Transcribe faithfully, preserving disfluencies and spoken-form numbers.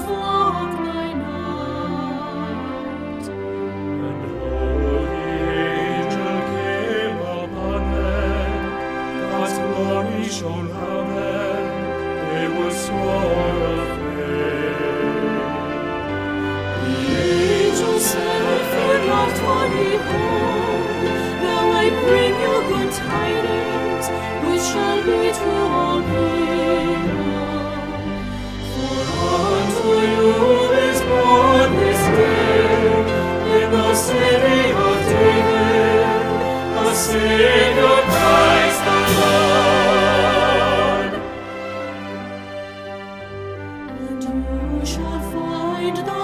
flock by night. And holy angel came upon them, God's glory shone round them, they were sore afraid. The angel said, "Fear not, for behold, now I bring you good tidings, which shall be to all people. For unto you is born this day in the city of David a Savior, Christ the Lord. And you shall find the